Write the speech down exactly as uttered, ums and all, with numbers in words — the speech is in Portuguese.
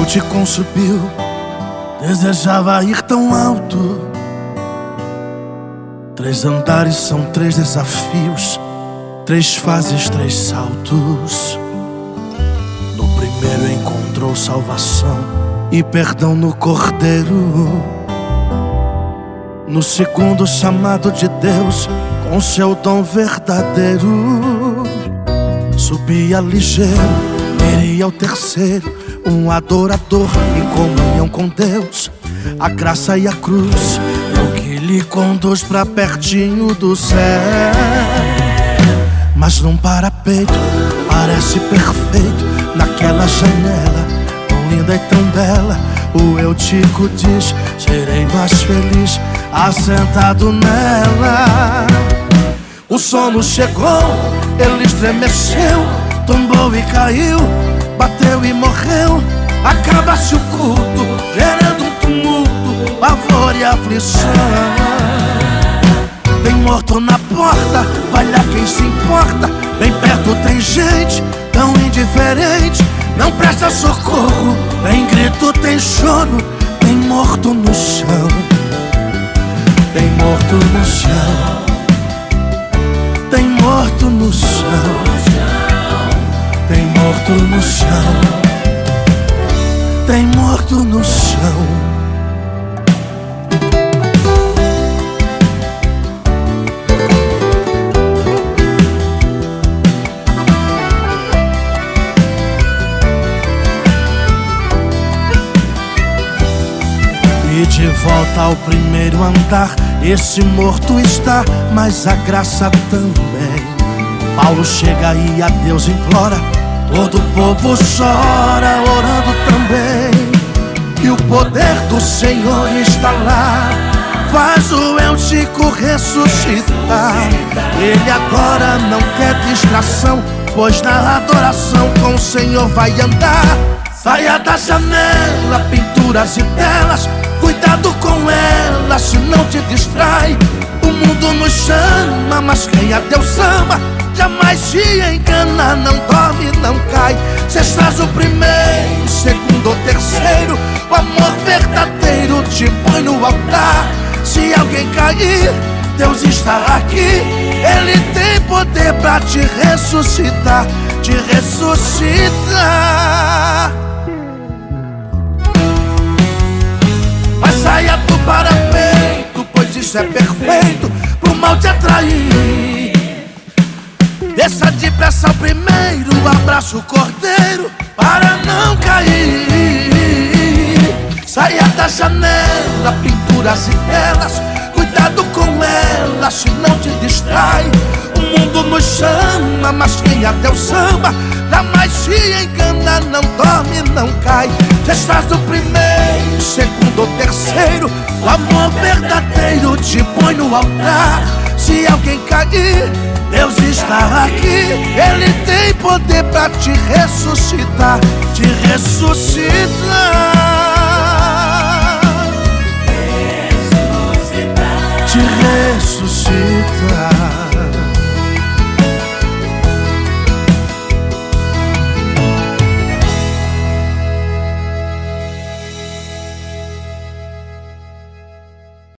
Deus te concebiu, desejava ir tão alto. Três andares são três desafios, três fases, três saltos. No primeiro encontrou salvação e perdão no Cordeiro. No segundo, chamado de Deus com seu dom verdadeiro. Subia ligeiro, iria ao terceiro, um adorador em comunhão com Deus. A graça e a cruz é o que lhe conduz pra pertinho do céu. Mas num parapeito parece perfeito, naquela janela tão linda e tão bela, o Eutico diz: serei mais feliz assentado nela. O sono chegou, ele estremeceu, tombou e caiu, bateu e morreu. Acaba-se o culto, gerando um tumulto, pavor e aflição. Tem morto na porta, vai lá quem se importa. Bem perto tem gente tão indiferente, não presta socorro. Tem grito, tem choro, tem morto no chão. Tem morto no chão, tem morto no chão, tem morto no chão, tem morto no chão. E de volta ao primeiro andar, esse morto está, mas a graça também. Paulo chega e a Deus implora, todo o povo chora, orando também. E o poder do Senhor está lá, faz o Eutico ressuscitar. Ele agora não quer distração, pois na adoração com o Senhor vai andar. Saia da janela, pinturas e telas, cuidado com ela, se não te distrai. O mundo nos chama, mas quem a Deus ama jamais se engana, não dorme, não cai. Se estás o primeiro, segundo ou terceiro, o amor verdadeiro te põe no altar. Se alguém cair, Deus está aqui, Ele tem poder pra te ressuscitar, te ressuscitar. Saia do parapeito, pois isso é perfeito pro mal te atrair. Desça depressa ao primeiro, abraça o Cordeiro para não cair. Saia da janela, pinturas e telas, cuidado com ela, se não te distrai. O mundo nos chama, mas quem a Deus ama jamais se engana, não dorme, não cai. Se estás no primeiro, segundo ou terceiro, o amor verdadeiro te põe no altar. Se alguém cair, Deus está aqui, Ele tem poder pra te ressuscitar, te ressuscitar.